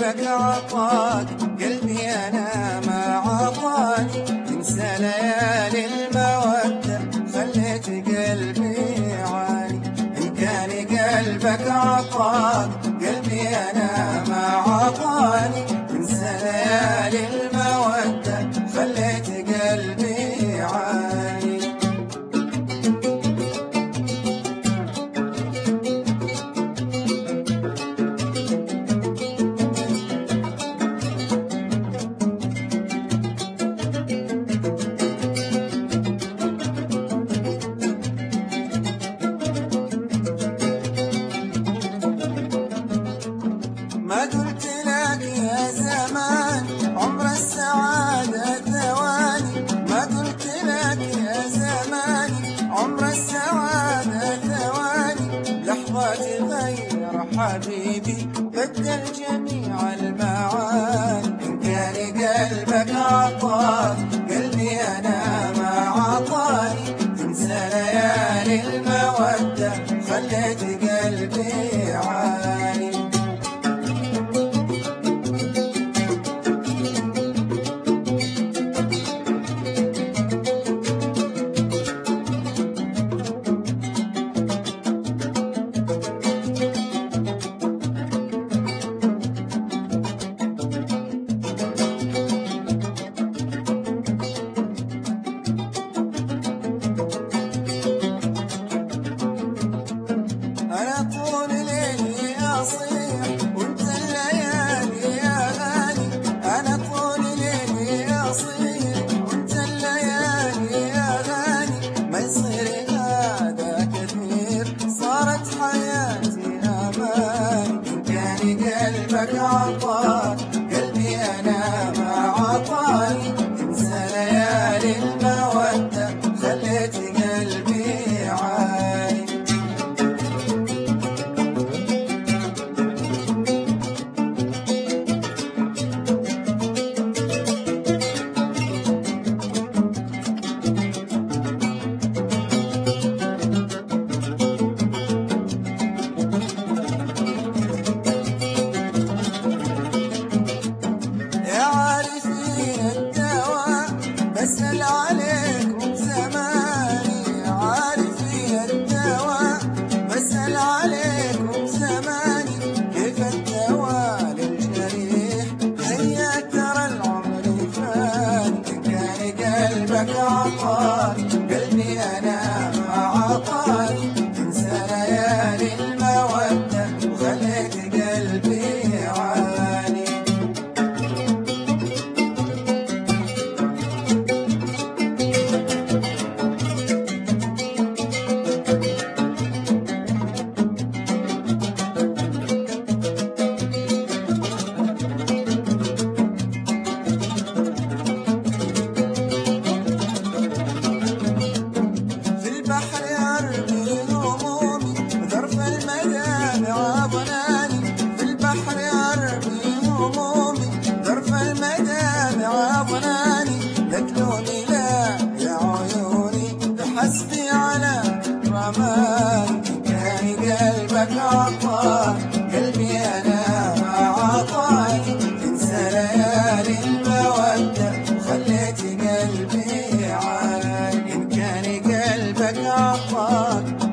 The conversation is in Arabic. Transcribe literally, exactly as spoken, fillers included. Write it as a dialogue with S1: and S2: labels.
S1: قلبك عطاك قلبي أنا ما عطاني، تنسى ليالي المودة خليت قلبي يعاني. إن كان قلبك عطاك قلبي أنا ما عطاني، تنسى ليالي المودة خليت قلبي يعاني. ما قلت لك يا زمان عمر السعادة ثواني، ما قلت لك يا زماني عمر السعادة ثواني. لحظة تغير حبيبي بدل جميع المعاني. إن كان قلبك عطاك قلبي أنا ما عطاني، تنسى ليالي المودة خليت قلبي يعاني. أنا طول ليلي أصيح وانت الليالي يا غالي، أنا طول ليلي أصيح وانت الليالي يا غالي. ما يصير هذا كثير صارت حياتي أماني. إن كان قلبك عطاك قلبي أنا ما عطاني، تنسى ليالي المودة خليت قلبي يعاني. بسأل عليكم زماني عارفين الدواء، بسأل عليكم زماني كيف الدواء للجريح هيا ترى العمر فاني. إن كان قلبك عطاك قلبي أنا ما عطاني، تنسى ليالي المودة وخليت قلبي يعاني. تتلوني لا يا عيوني تحسبي على رماني. كان قلبك عطاك قلبي أنا ما عطاني، تنسى ليالي المودة وخليت قلبي يعاني. إن كان قلبك عطاك